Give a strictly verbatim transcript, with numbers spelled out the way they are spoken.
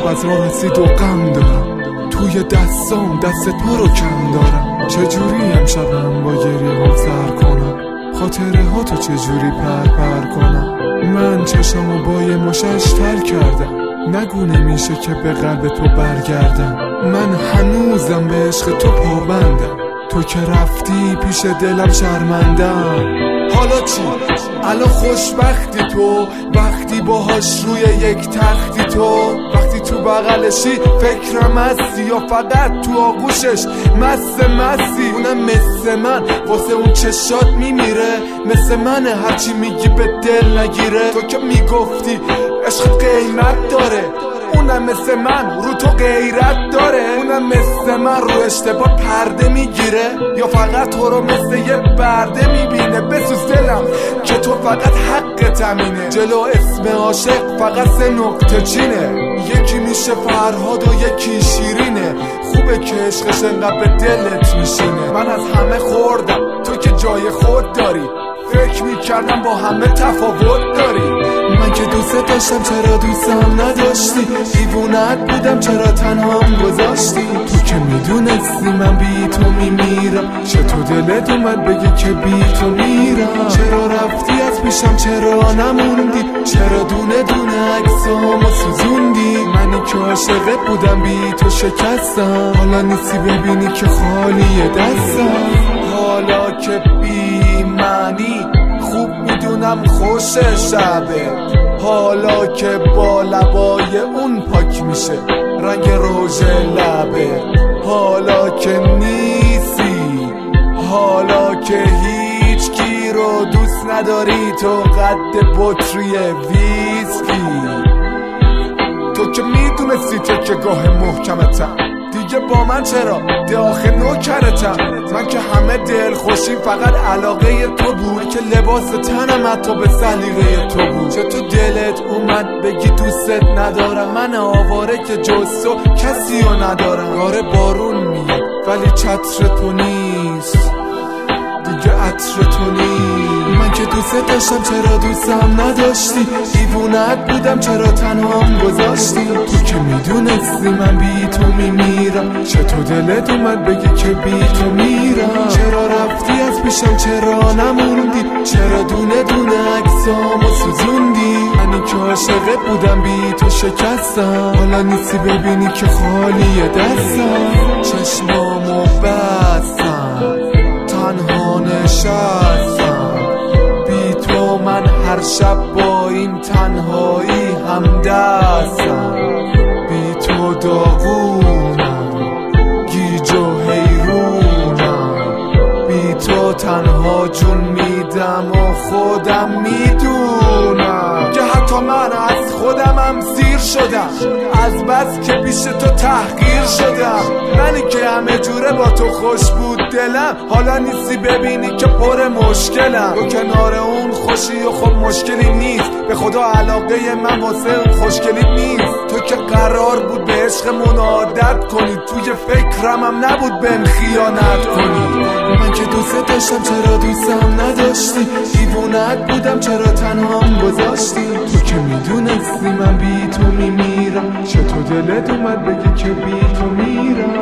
فضا رسید و غم دارم، توی دستام دست تو رو کم دارم. چجوری امشبم با گریه ها سر کنم، خاطره ها تو چجوری پر پر کنم. من چشمو با یه مشش تر کردم، نگو نمیشه که به قلب تو برگردم. من هنوزم به عشق تو پابندم، تو که رفتی پیش دلم شرمندم. حالا چی؟ الان خوشبختی تو، وقتی باهاش روی یک تختی تو، وقتی تو بغلشی فکرم هستی یا فقط تو آغوشش مست مستی. اونم مثل من واسه اون چشات میمیره، مثل منه هرچی میگی به دل نگیره. تو که میگفتی عشق قیمت داره، اونم مثل من رو تو غیرت داره. اونم مثل من رو اشتباه پرده میگیره، یا فقط تو رو مثل یه برده میبینه. بسوز دلم که تو فقط حق تمینه، جلو اسم عاشق فقط سه نقطه چینه. یکی میشه فرهاد و یکی شیرینه، خوبه که عشقش انقدر به دلت میشینه. من از همه خوردم، تو که جای خود داری، فکر میکردم با همه تفاوت داری. من که دوست داشتم چرا دوستم نداشتی، دیوونت بودم چرا تنهام گذاشتی. تو که میدونستی من بی تو میمیرم، چطور دلت اومد بگی که بی تو میرم. چرا رفتی از پیشم، چرا نموندی، چرا دونه دونه عکسامو سوزوندی. منی که عاشقت بودم بی تو شکستم، حالا نیستی ببینی که خالی دستم. حالا که بی معنی خوب میدونم خوش شبه، حالا که با لبای اون پاک میشه رنگ رژ لبه. حالا که نیستی، حالا که هیچ کی رو دوست نداری، تو قد بطری ویسکی. تو که میدونستی تکه گاه محکمتم، دیگه با من چرا ده آخه نوکرتم. من که همه دل خوشیم فقط علاقه تو بود، که لباس تنم حتی به سلیقه تو بود. چطور دلت اومد بگی دوستت ندارم، من آواره که جز تو کسی رو ندارم. گاره بارون میاد ولی چتر تو نیست، دیگه عطر تو نیست. من که دوست داشتم چرا دوستم نداشتی، دیوونت بودم چرا تنهام گذاشتی. تو که میدونستی من بی تو میمیرم، چطور دلت اومد بگی که بی تو میرم. چرا رفتی از پیشم، چرا نموندی، چرا دونه دونه عکسامو سوزوندی. منی که عاشقت بودم بی تو شکستم، حالا نیستی ببینی که خالی دستم. چشمامو بستم، تنها نشستم، بی تو من هر شب با این تنهایی هم دستم. بی تو داغونم، گیج و حیرونم، بی تو تنها جون میدم و خودم میدونم که حتی من از خودمم سیر شدم، از بس که پیش تو تحقیر شدم. منی که همه جوره با تو خوش بود دلم، حالا نیستی ببینی که پر مشکلم. تو کنار اون خوشی و خب مشکلی نیست، به خدا علاقه من واسه اون خوشگلی نیست. تو که قرار بود به عشقمون عادت کنی، توی فکرم هم نبود بهم خیانت کنی. من که دوست داشتم چرا دوستم نداشتی، دیوونت بودم چرا تنهام گذاشتی. تو که میدونستی من بی تو میمیرم، چطور دلت اومد بگی که بی تو میرم.